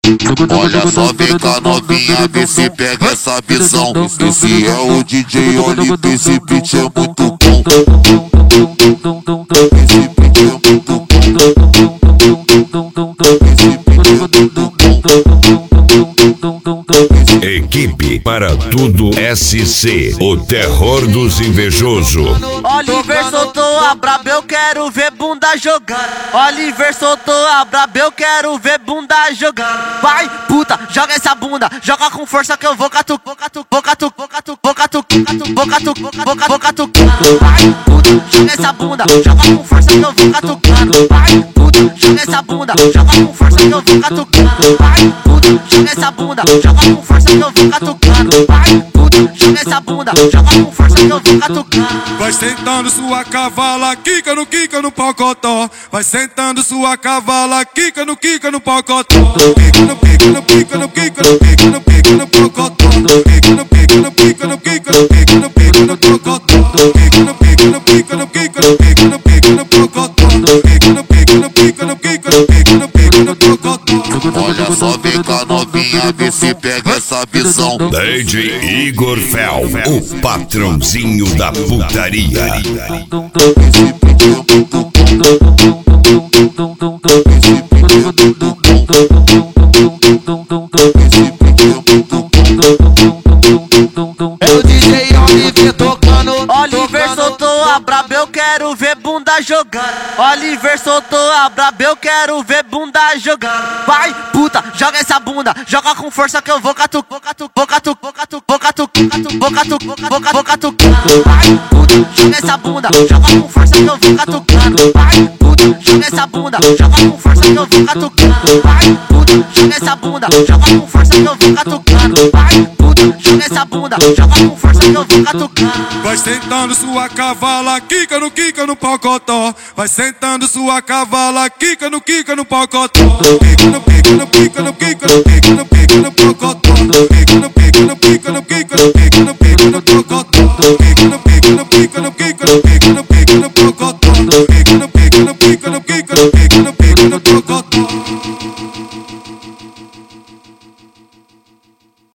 Olha só, vem cá novinha, vê se pega essa visão. Esse é o DJ Olive, esse beat é muito bom. Esse beat é muito bom. Esse beat é muito bom. Equipe para tudo SC, o terror dos invejosos. Oliver soltou a braba, eu quero ver bunda jogando. Oliver soltou a braba, eu quero ver bunda jogando. Vai, puta, joga essa bunda, joga com força que eu vou catuc, vou catuc, vou catuc, vou catuc, vou catuc, vou catuc, vou catuc. Vai, puta, joga essa bunda, joga com força que eu vou catucando. Vai, puta, joga essa bunda, joga com força que eu vou catucando. Vai, puta, joga essa bunda, joga com força que eu vou catucando. Vai, puta, joga essa bunda, joga com força que eu vou catucando. Vai sentando sua cavala, quica no pocotó. Vai sentando sua cavala, quica no pocotó. Quica no pica no pica no pica no pica no pica no pocotó. Quica no pica no pica no pica no pica no pica no pocotó. Quica no pica no pica no pica no pica no pica no pocotó. Quica no pica no pica no pica no pica no pica no pocotó. Olha só, vem cá novinha, vê se pega essa visão. DJ Igor Fel, o patrãozinho da putaria. Esse beat é muito bom. Esse beat é muito bom. Esse beat é muito bom. É o DJ Oliver tocando. Oliver soltou a braba, eu quero ver bunda jogando. Oliver soltou a braba, eu quero ver bunda jogando. Vai, puta, joga essa bunda, joga com força que eu vou catuc, vou catuc, vou catuc, vou catuc, vou catuc, vou catuc, vou catuc. Vai, puta, joga essa bunda, joga com força que eu vou catucando. Vai, puta, joga essa bunda, joga com força que eu vou catucando. Vai, puta, joga essa bunda, joga com força que eu vou catucando. Vai, puta, joga essa bunda, joga com força que eu vou catucando. Vai sentando sua cavala, quica no pocotó. Vai sentando sua cavala, quica no pocotó. Quica no pica no pica no pica no pica no pica no pocotó. Quica no pica no pica no pica no pica no pica no pocotó. Quica no pica no pica no pica no pica no